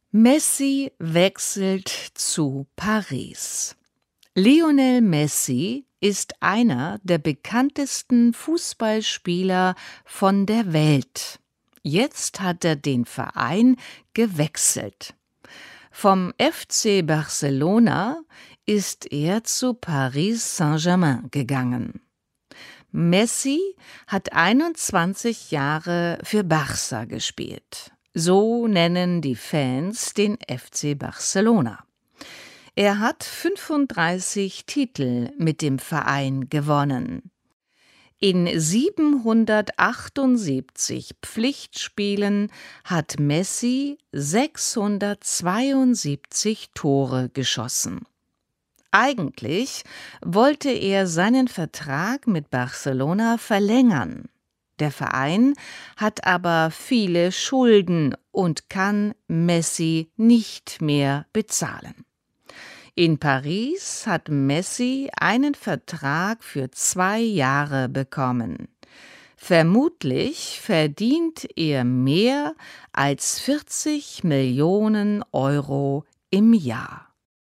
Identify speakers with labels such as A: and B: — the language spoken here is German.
A: Messi wechselt zu Paris. Lionel Messi ist einer der bekanntesten Fußballspieler von der Welt. Jetzt hat er den Verein gewechselt. Vom FC Barcelona ist er zu Paris Saint-Germain gegangen. Messi hat 21 Jahre für Barça gespielt. So nennen die Fans den FC Barcelona. Er hat 35 Titel mit dem Verein gewonnen. In 778 Pflichtspielen hat Messi 672 Tore geschossen. Eigentlich wollte er seinen Vertrag mit Barcelona verlängern. Der Verein hat aber viele Schulden und kann Messi nicht mehr bezahlen. In Paris hat Messi einen Vertrag für 2 Jahre bekommen. Vermutlich verdient er mehr als 40 Millionen Euro im Jahr.